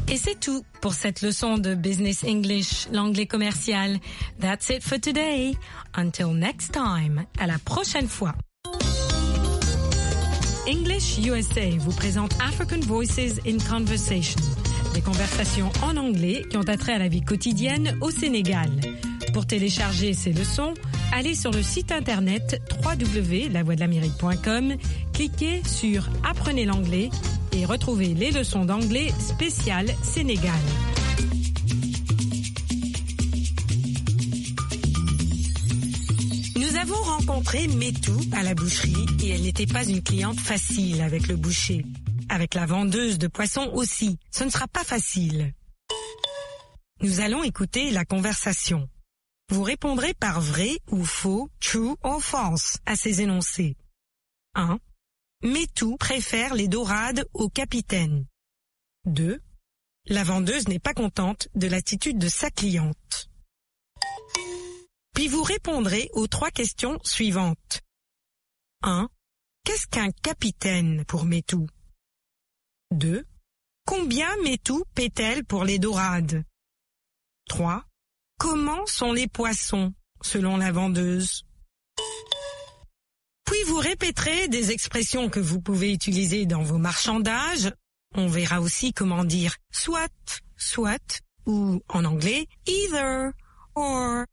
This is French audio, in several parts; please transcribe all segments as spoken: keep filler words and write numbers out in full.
Et c'est tout pour cette leçon de Business English, l'anglais commercial. That's it for today. Until next time. À la prochaine fois. English U S A vous présente African Voices in Conversation. Des conversations en anglais qui ont attrait à la vie quotidienne au Sénégal. Pour télécharger ces leçons, allez sur le site internet w w w point la voix de l'amérique point com, cliquez sur Apprenez l'anglais et retrouvez les leçons d'anglais spéciales Sénégal. Nous avons rencontré Métou à la boucherie et elle n'était pas une cliente facile avec le boucher. Avec la vendeuse de poissons aussi, ce ne sera pas facile. Nous allons écouter la conversation. Vous répondrez par vrai ou faux, true or false, à ces énoncés. un. Métou préfère les dorades au capitaine. deux. La vendeuse n'est pas contente de l'attitude de sa cliente. Puis vous répondrez aux trois questions suivantes. un. Qu'est-ce qu'un capitaine pour Métou? deux. Combien Métou paie-t-elle pour les dorades? trois. Comment sont les poissons, selon la vendeuse? Puis vous répéterez des expressions que vous pouvez utiliser dans vos marchandages. On verra aussi comment dire soit, soit, ou en anglais either, or.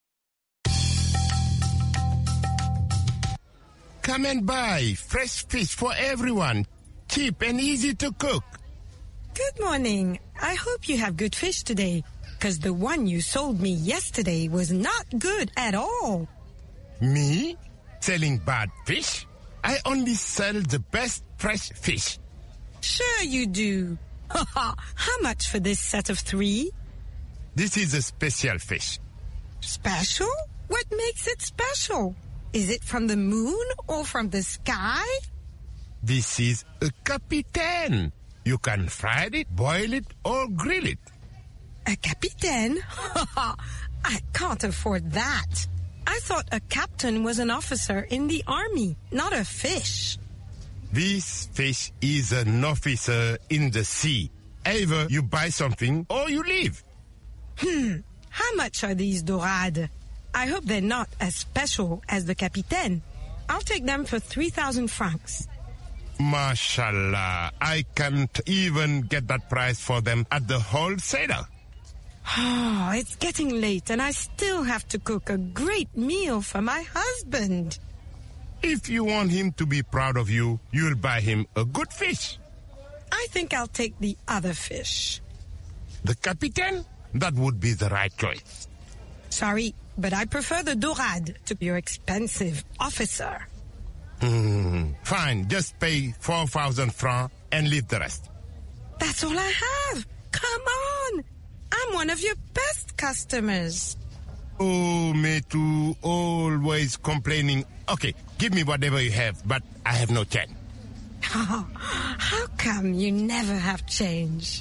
Come and buy fresh fish for everyone, cheap and easy to cook. Good morning. I hope you have good fish today. Because the one you sold me yesterday was not good at all. Me? Selling bad fish? I only sell the best fresh fish. Sure you do. How much for this set of three? This is a special fish. Special? What makes it special? Is it from the moon or from the sky? This is a capitaine. You can fry it, boil it, or grill it. A capitaine? I can't afford that. I thought a captain was an officer in the army, not a fish. This fish is an officer in the sea. Either you buy something or you leave. Hmm. How much are these dorades? I hope they're not as special as the capitaine. I'll take them for three thousand francs. Mashallah, I can't even get that price for them at the wholesaler. Oh, it's getting late and I still have to cook a great meal for my husband. If you want him to be proud of you, you'll buy him a good fish. I think I'll take the other fish. The capitaine? That would be the right choice. Sorry, but I prefer the dorade to your expensive officer. Hmm, fine, just pay four thousand francs and leave the rest. That's all I have. Come on. I'm one of your best customers. Oh, Métou, always complaining. Okay, give me whatever you have, but I have no change. Oh, how come you never have change?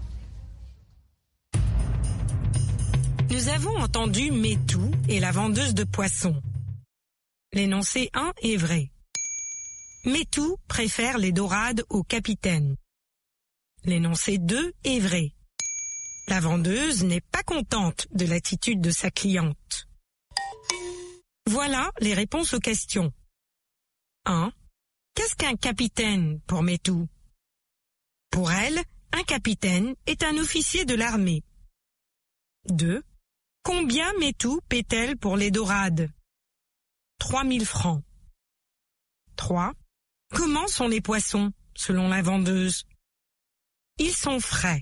Nous avons entendu Métou et la vendeuse de poissons. L'énoncé un est vrai. Métou préfère les dorades au capitaine. L'énoncé deux est vrai. La vendeuse n'est pas contente de l'attitude de sa cliente. Voilà les réponses aux questions. un. Qu'est-ce qu'un capitaine pour Métou? Pour elle, un capitaine est un officier de l'armée. deux. Combien Métou paie-t-elle pour les dorades? trois mille francs. trois. Comment sont les poissons, selon la vendeuse? Ils sont frais.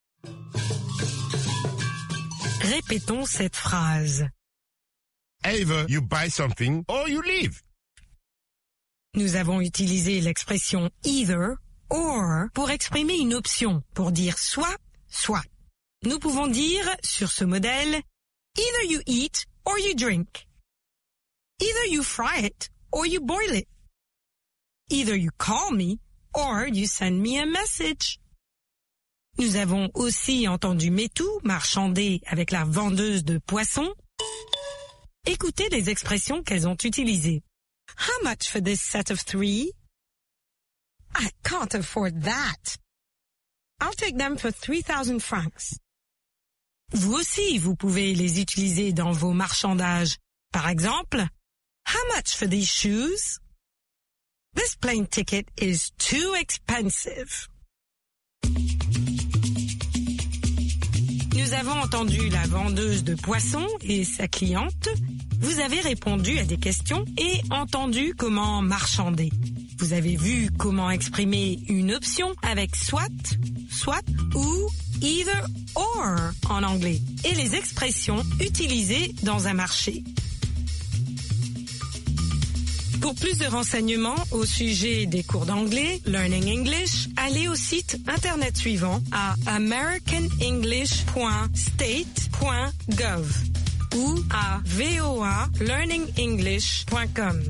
Répétons cette phrase. Either you buy something or you leave. Nous avons utilisé l'expression either, or pour exprimer une option, pour dire soit, soit. Nous pouvons dire, sur ce modèle, either you eat or you drink. Either you fry it or you boil it. Either you call me or you send me a message. Nous avons aussi entendu Métou marchander avec la vendeuse de poissons. Écoutez les expressions qu'elles ont utilisées. How much for this set of three? I can't afford that. I'll take them for three thousand francs. Vous aussi, vous pouvez les utiliser dans vos marchandages. Par exemple, how much for these shoes? This plane ticket is too expensive. Nous avons entendu la vendeuse de poissons et sa cliente. Vous avez répondu à des questions et entendu comment marchander. Vous avez vu comment exprimer une option avec soit, soit ou either or en anglais et les expressions utilisées dans un marché. Pour plus de renseignements au sujet des cours d'anglais, Learning English, allez au site internet suivant à american english point state point gov ou à v o a learning english point com.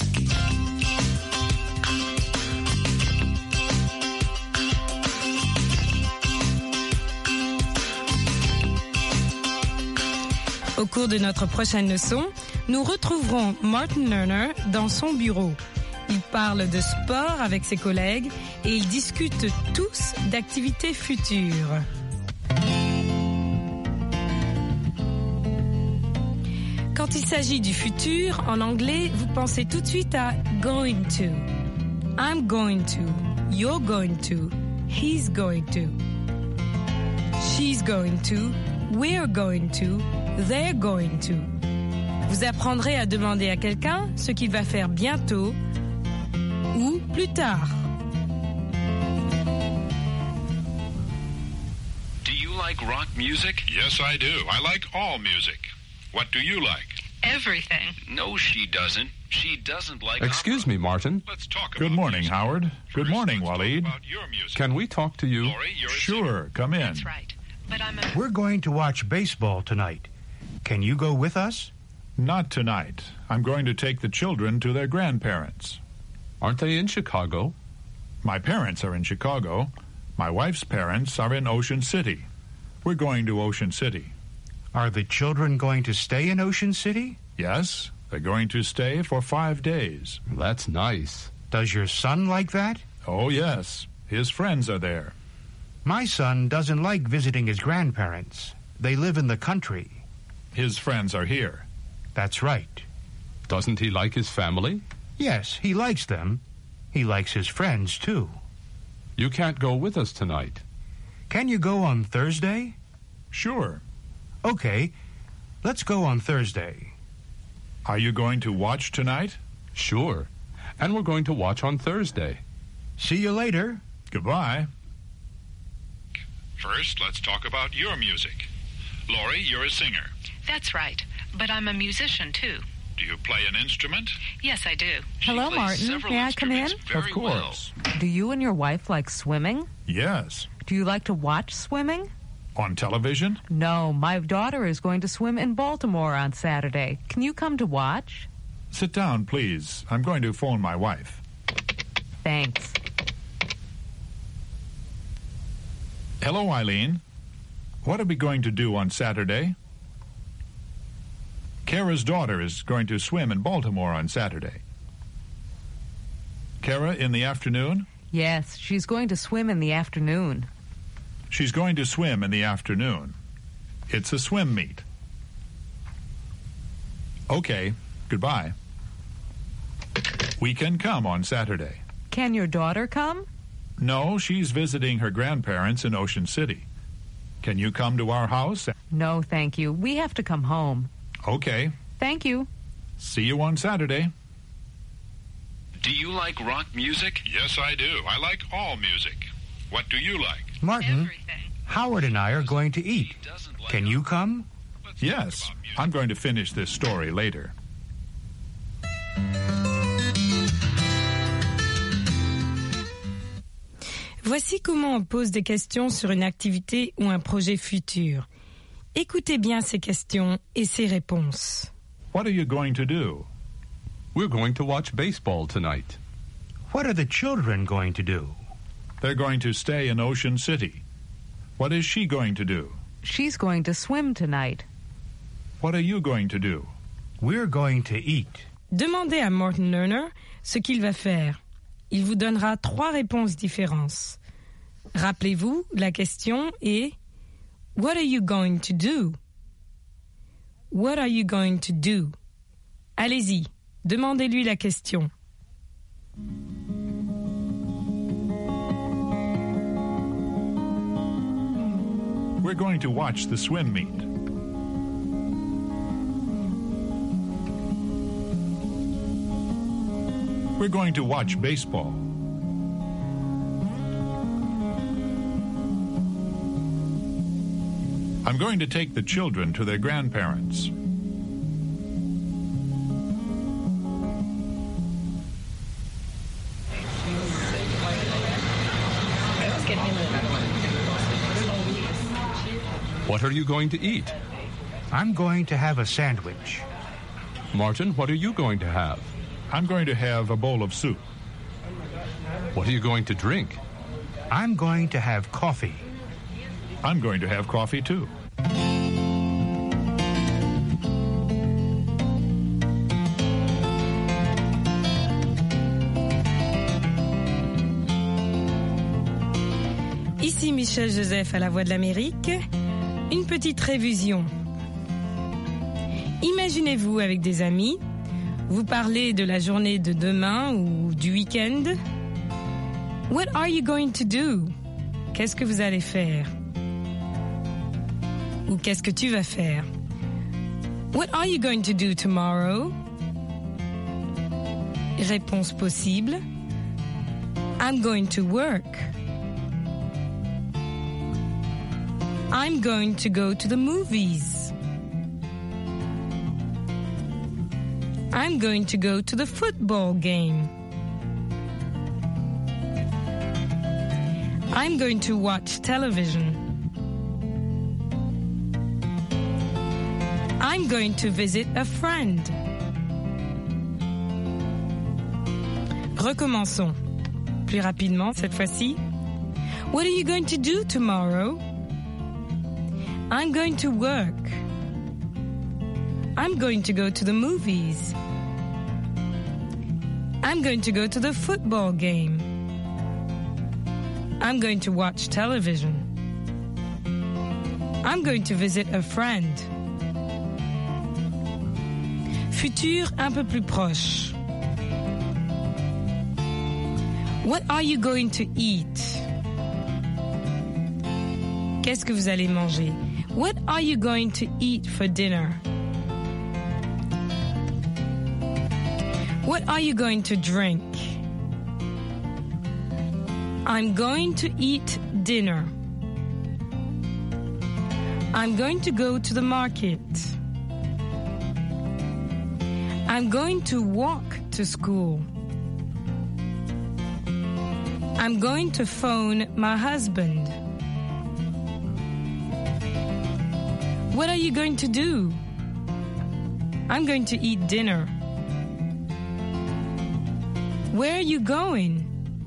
Au cours de notre prochaine leçon, nous retrouverons Martin Lerner dans son bureau. Il parle de sport avec ses collègues et ils discutent tous d'activités futures. Quand il s'agit du futur, en anglais, vous pensez tout de suite à going to. I'm going to. You're going to. He's going to. She's going to. We're going to. They're going to. Vous apprendrez à demander à quelqu'un ce qu'il va faire bientôt ou plus tard. Do you like rock music? Yes, I do. I like all music. What do you like? Everything. No, she doesn't. She doesn't like Excuse opera. me, Martin. Let's talk about Good morning, music. Howard. Good First, morning, let's talk Waleed. about your music. Can we talk to you? Laurie, you're a Sure, come in. That's right. But I'm a... We're going to watch baseball tonight. Can you go with us? Not tonight. I'm going to take the children to their grandparents. Aren't they in Chicago? My parents are in Chicago. My wife's parents are in Ocean City. We're going to Ocean City. Are the children going to stay in Ocean City? Yes, they're going to stay for five days. That's nice. Does your son like that? Oh, yes. His friends are there. My son doesn't like visiting his grandparents. They live in the country. His friends are here. That's right. Doesn't he like his family? Yes, he likes them. He likes his friends, too. You can't go with us tonight. Can you go on Thursday? Sure. Okay, let's go on Thursday. Are you going to watch tonight? Sure. And we're going to watch on Thursday. See you later. Goodbye. First, let's talk about your music. Laurie, you're a singer. That's right. But I'm a musician, too. Do you play an instrument? Yes, I do. She Hello, plays Martin. several May I come in? instruments very Of course. Do you and your wife like swimming? Yes. Do you like to watch swimming? On television? No, my daughter is going to swim in Baltimore on Saturday. Can you come to watch? Sit down, please. I'm going to phone my wife. Thanks. Hello, Eileen. What are we going to do on Saturday? Kara's daughter is going to swim in Baltimore on Saturday. Kara, in the afternoon? Yes, she's going to swim in the afternoon. She's going to swim in the afternoon. It's a swim meet. Okay, goodbye. We can come on Saturday. Can your daughter come? No, she's visiting her grandparents in Ocean City. Can you come to our house? No, thank you. We have to come home. Okay. Thank you. See you on Saturday. Do you like rock music? Yes, I do. I like all music. What do you like? Martin, Everything. Howard and I are going to eat. She doesn't like Can you come? Let's Yes, talk about music. I'm going to finish this story later. Voici comment on pose des questions sur une activité ou un projet futur. Écoutez bien ces questions et ces réponses. What are you going to do? We're going to watch baseball tonight. What are the children going to do? They're going to stay in Ocean City. What is she going to do? She's going to swim tonight. What are you going to do? We're going to eat. Demandez à Martin Lerner ce qu'il va faire. Il vous donnera trois réponses différentes. Rappelez-vous, la question est « What are you going to do ?» What are you going to do? Allez-y, demandez-lui la question. We're going to watch the swim meet. We're going to watch baseball. I'm going to take the children to their grandparents. What are you going to eat? I'm going to have a sandwich. Martin, what are you going to have? I'm going to have a bowl of soup. What are you going to drink? I'm going to have coffee. I'm going to have coffee too. Ici Michel Joseph à la Voix de l'Amérique. Une petite révision. Imaginez-vous avec des amis, vous parlez de la journée de demain ou du week-end. What are you going to do? Qu'est-ce que vous allez faire? Ou qu'est-ce que tu vas faire? What are you going to do tomorrow? Réponse possible. I'm going to work. I'm going to go to the movies. I'm going to go to the football game. I'm going to watch television. I'm going to visit a friend. Recommençons. Plus rapidement cette fois-ci. What are you going to do tomorrow? I'm going to work. I'm going to go to the movies. I'm going to go to the football game. I'm going to watch television. I'm going to visit a friend. Futur un peu plus proche. What are you going to eat? Qu'est-ce que vous allez manger? What are you going to eat for dinner? What are you going to drink? I'm going to eat dinner. I'm going to go to the market. I'm going to walk to school. I'm going to phone my husband. What are you going to do? I'm going to eat dinner. Where are you going?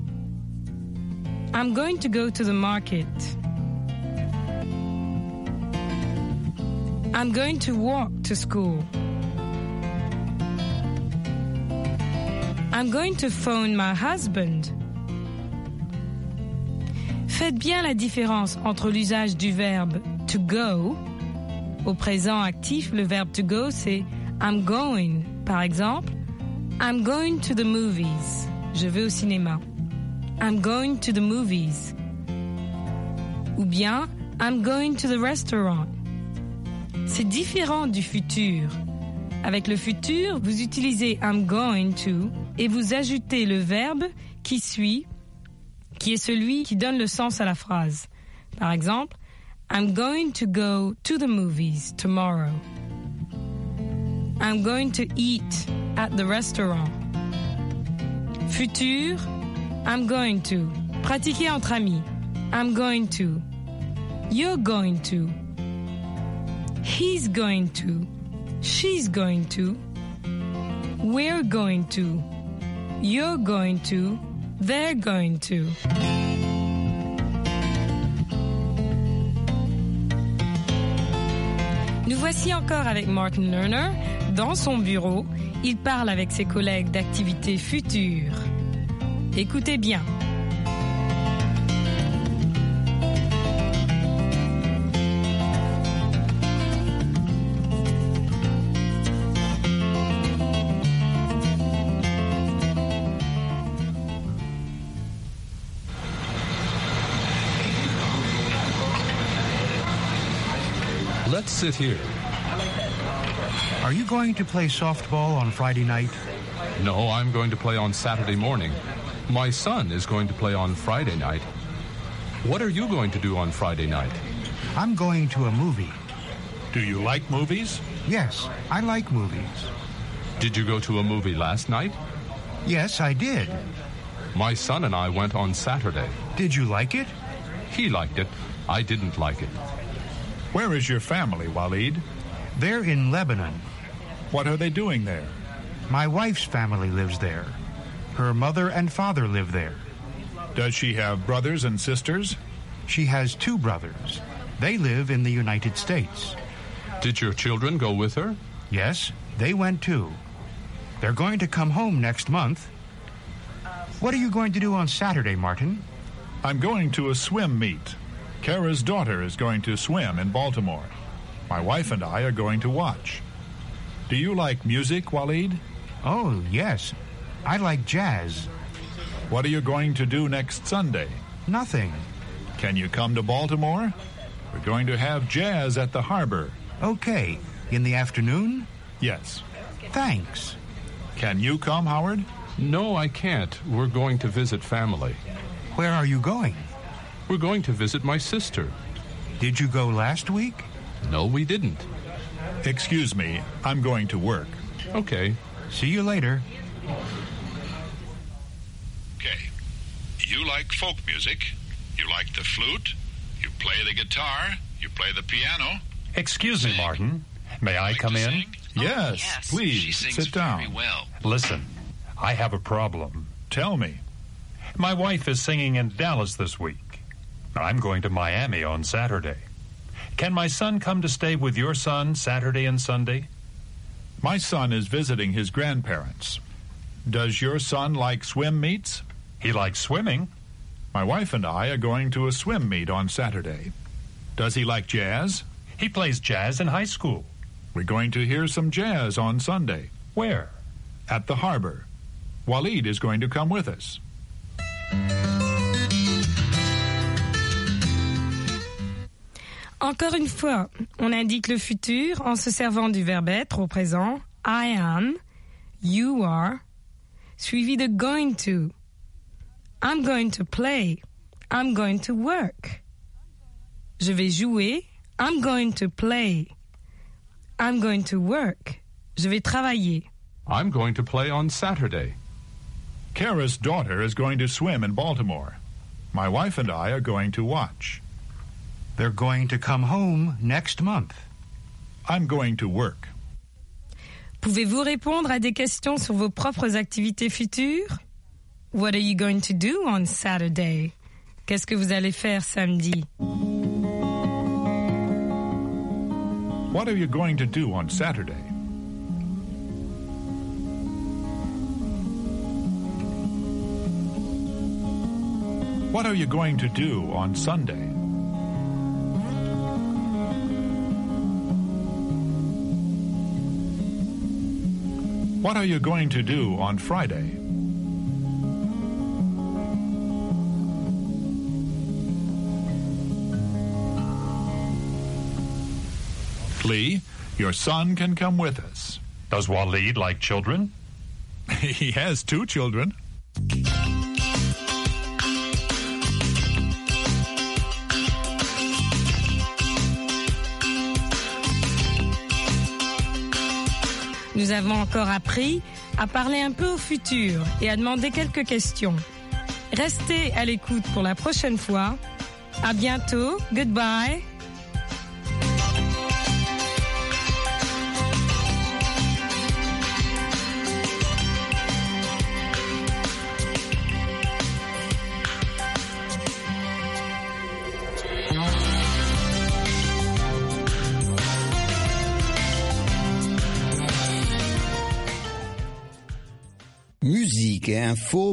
I'm going to go to the market. I'm going to walk to school. I'm going to phone my husband. Faites bien la différence entre l'usage du verbe to go. Au présent actif, le verbe to go, c'est I'm going. Par exemple, I'm going to the movies. Je vais au cinéma. I'm going to the movies. Ou bien, I'm going to the restaurant. C'est différent du futur. Avec le futur, vous utilisez I'm going to et vous ajoutez le verbe qui suit, qui est celui qui donne le sens à la phrase. Par exemple, I'm going to go to the movies tomorrow. I'm going to eat at the restaurant. Futur, I'm going to. Pratiquez entre amis. I'm going to. You're going to. He's going to. She's going to. We're going to. You're going to. They're going to. Nous voici encore avec Martin Lerner. Dans son bureau, il parle avec ses collègues d'activités futures. Écoutez bien. Let's sit here. Are you going to play softball on Friday night? No, I'm going to play on Saturday morning. My son is going to play on Friday night. What are you going to do on Friday night? I'm going to a movie. Do you like movies? Yes, I like movies. Did you go to a movie last night? Yes, I did. My son and I went on Saturday. Did you like it? He liked it. I didn't like it. Where is your family, Walid? They're in Lebanon. What are they doing there? My wife's family lives there. Her mother and father live there. Does she have brothers and sisters? She has two brothers. They live in the United States. Did your children go with her? Yes, they went too. They're going to come home next month. What are you going to do on Saturday, Martin? I'm going to a swim meet. Kara's daughter is going to swim in Baltimore. My wife and I are going to watch. Do you like music, Walid? Oh, yes. I like jazz. What are you going to do next Sunday? Nothing. Can you come to Baltimore? We're going to have jazz at the harbor. Okay. In the afternoon? Yes. Thanks. Can you come, Howard? No, I can't. We're going to visit family. Where are you going? We're going to visit my sister. Did you go last week? No, we didn't. Excuse me, I'm going to work. Okay. See you later. Okay. You like folk music. You like the flute. You play the guitar. You play the piano. Excuse me, Martin. May I Like come to in? sing? Yes, Oh, yes. please, She sings sit down. very well. Listen, I have a problem. Tell me. My wife is singing in Dallas this week. I'm going to Miami on Saturday. Can my son come to stay with your son Saturday and Sunday? My son is visiting his grandparents. Does your son like swim meets? He likes swimming. My wife and I are going to a swim meet on Saturday. Does he like jazz? He plays jazz in high school. We're going to hear some jazz on Sunday. Where? At the harbor. Walid is going to come with us. Encore une fois, on indique le futur en se servant du verbe être au présent, I am, you are, suivi de going to. I'm going to play. I'm going to work. Je vais jouer. I'm going to play. I'm going to work. Je vais travailler. I'm going to play on Saturday. Kara's daughter is going to swim in Baltimore. My wife and I are going to watch. They're going to come home next month. I'm going to work. Pouvez-vous répondre à des questions sur vos propres activités futures? What are you going to do on Saturday? Qu'est-ce que vous allez faire samedi? What are you going to do on Saturday? What are you going to do on Sunday? What are you going to do on Friday? Lee, your son can come with us. Does Walid like children? He has two children. Nous avons encore appris à parler un peu au futur et à demander quelques questions. Restez à l'écoute pour la prochaine fois. À bientôt. Goodbye. Musique et info